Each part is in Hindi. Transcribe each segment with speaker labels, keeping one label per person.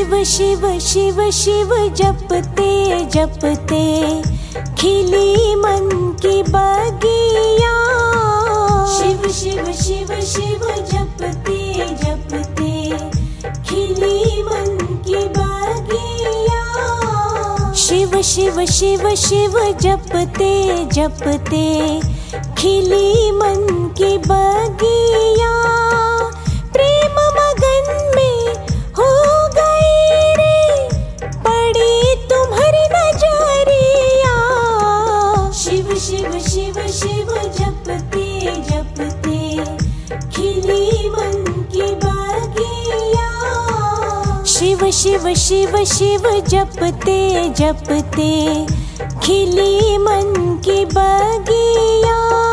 Speaker 1: शिव शिव शिव शिव जपते जपते खिली मन की बगिया। शिव शिव शिव शिव जपते जपते खिली मन की बगिया। शिव शिव शिव शिव जपते जपते खिली मन की बगिया। प्रेम मगन में हो गई रे पड़ी तुम्हारी नजरिया। शिव शिव शिव शिव जपते जपते खिली मन की बगिया। शिव शिव शिव शिव जपते जपते खिली मन की बगिया।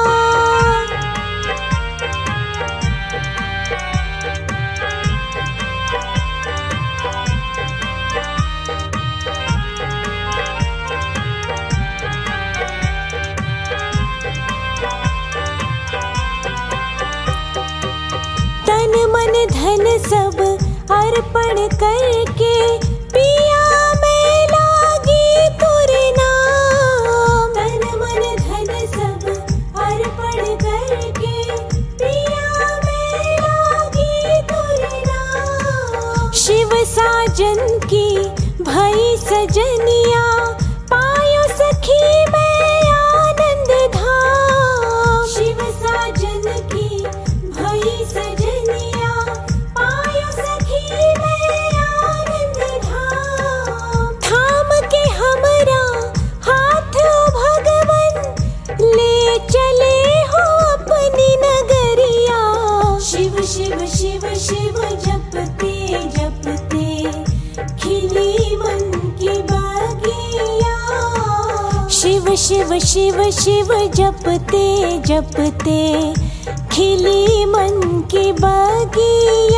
Speaker 1: तन मन धन सब अर्पण करके पिया में लागी तुरे नाम। तन मन धन सब अर्पण करके पिया में लागी तुरे नाम। शिव साजन की भई सजनिया पायो सखी में आनंद धाम। शिव साजन की भई सजनिया पायो सखी में आनंद धाम। थाम के हमरा हाथ भगवन ले चले हो अपनी नगरिया। शिव शिव शिव शिव जपते जपते खिली मन की बगिया। शिव शिव शिव शिव जपते जपते खिली मन की बगिया।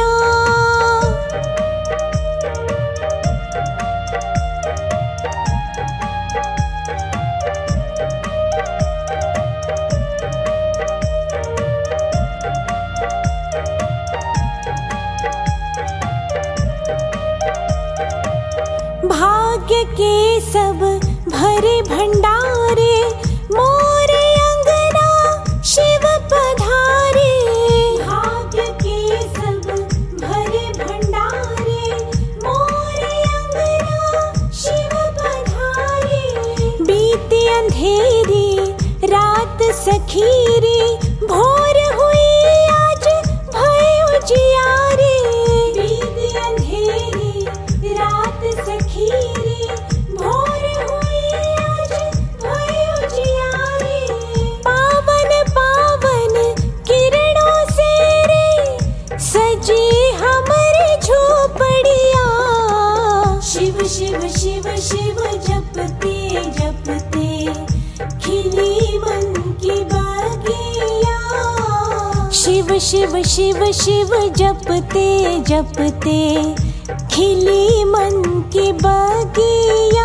Speaker 1: भाग्य के सब भरे भंडारे मोरे अंगना शिव पधारे। भाग्य के सब भरे भंडारे मोरे अंगना शिव पधारे। बीती अंधेरी रात सखीरी भोर हुई आज भय उजियारे। बीती अंधेरी रात सखीरी भोर हुई आज भय उजियारे। पावन पावन किरणों से रे सजी हमारी झोपड़िया। शिव शिव शिव शिव जपते जपते खिली मन की बगिया। शिव शिव शिव शिव जपते जपते खिली मन की बगिया।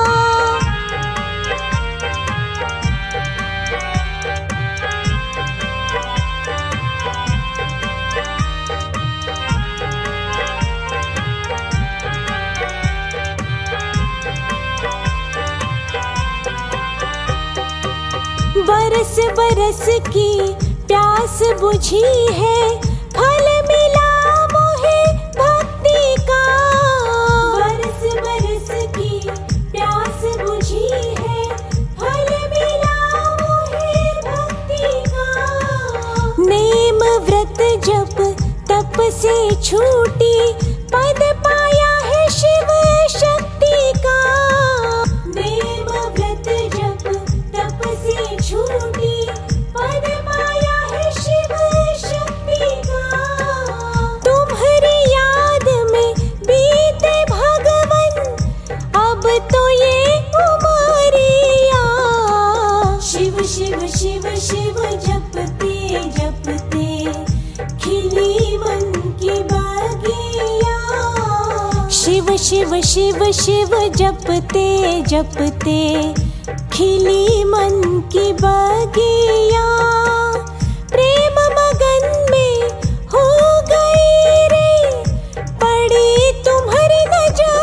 Speaker 1: बरस बरस की प्यास बुझी है फल मिला मोहे भक्ति का। बरस बरस की प्यास बुझी है फल मिला मोहे भक्ति का। नेम व्रत जप तप से छूटी पद पाया है शिव शक्ति का। नेम व्रत जप तप से छूटी पद पाया है शिव शक्ति का। तुम्हारी याद में बीते भगवन अब तो ये उमरिया। शिव शिव शिव शिव जपते जपते खिली मन की बगिया। शिव शिव शिव शिव जपते जपते खिली मन की बगिया। प्रेम मगन में हो गई रे पड़ी तुम्हारी नजर।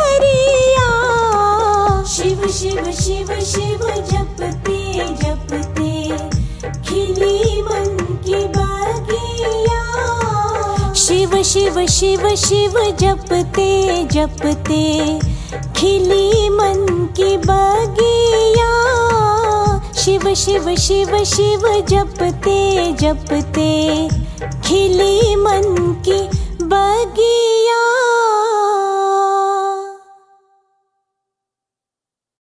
Speaker 1: शिव शिव जपते जपते खिली मन की बगिया। शिव शिव शिव शिव जपते जपते खिली मन की बगिया। शिव शिव शिव शिव जपते जपते खिली मन की बगिया।